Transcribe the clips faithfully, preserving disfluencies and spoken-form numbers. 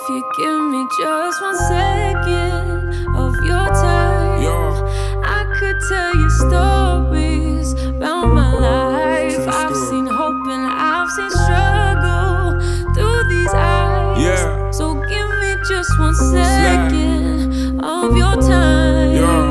If you give me just one second of your time, yeah. I could tell you stories about my life. True I've story. seen hope and I've seen struggle through these eyes. Yeah. So give me just one second of your time. Yeah.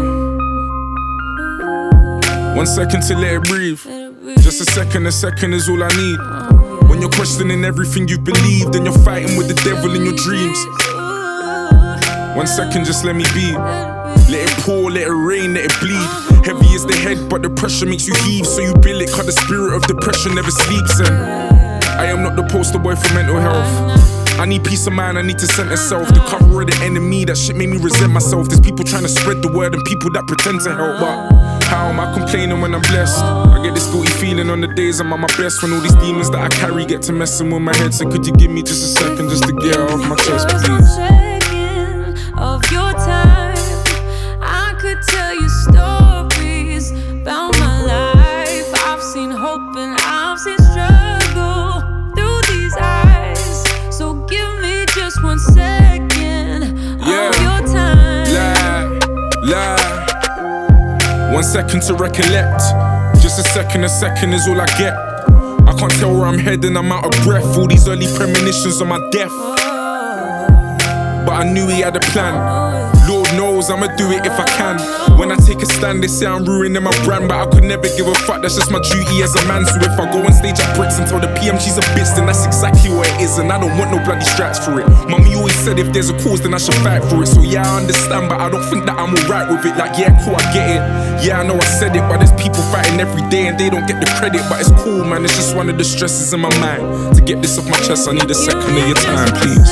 One second to let it breathe. Let it breathe. Just a second, a second is all I need. When you're questioning everything you believe, then you're fighting with the devil in your dreams. One second, just let me be. Let it pour, let it rain, let it bleed. Heavy is the head, but the pressure makes you heave. So you bill it, cause the spirit of depression never sleeps. And I am not the poster boy for mental health. I need peace of mind, I need to center self. The cover of the enemy, that shit made me resent myself. There's people trying to spread the word and people that pretend to help. But how am I complaining when I'm blessed? I get this guilty feeling on the days I'm at my best, when all these demons that I carry get to messing with my head. So could you give me just a second just to get it off my chest, Just one please? second of your time. I could tell you stories about my life. I've seen hope and I've seen struggle through these eyes. So give me just one second Yeah. of your time. Lie, lie. One second to recollect. Just a second, a second is all I get. I can't tell where I'm heading, I'm out of breath. All these early premonitions on my death. But I knew he had a plan. Lord knows I'ma do it if I can. When I take a stand, they say I'm ruining my brand, but I could never give a fuck, that's just my duty as a man. So if I go on stage at Bricks and tell the P M she's a bitch, then that's exactly what it is, and I don't want no bloody straps for it. Mummy always said if there's a cause, then I should fight for it. So yeah, I understand, but I don't think that I'm alright with it. Like yeah, cool, I get it. Yeah, I know I said it, but there's people fighting every day and they don't get the credit. But it's cool, man, it's just one of the stresses in my mind. To get this off my chest, I need a second of your time, please.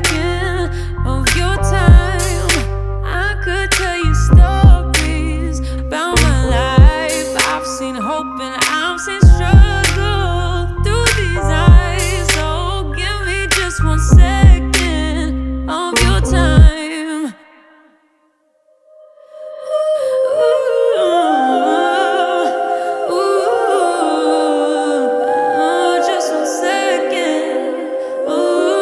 One second of your time. Ooh, ooh, just one second. Ooh,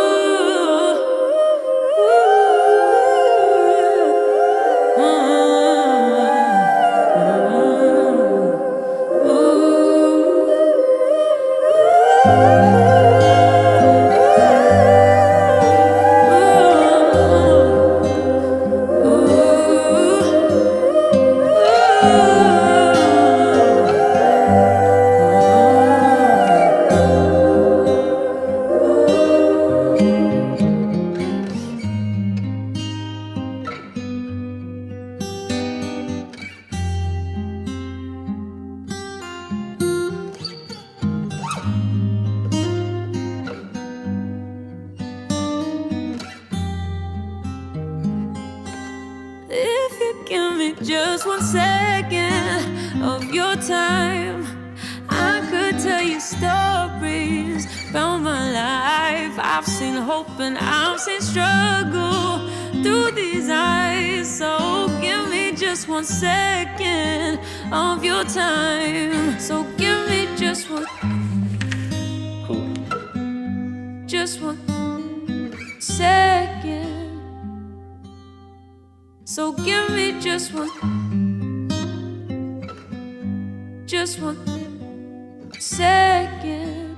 if you give me just one second of your time, I could tell you stories about my life. I've seen hope and I've seen struggle through these eyes. So give me just one second of your time. So give me just one, just one second. So give me just one, just one second.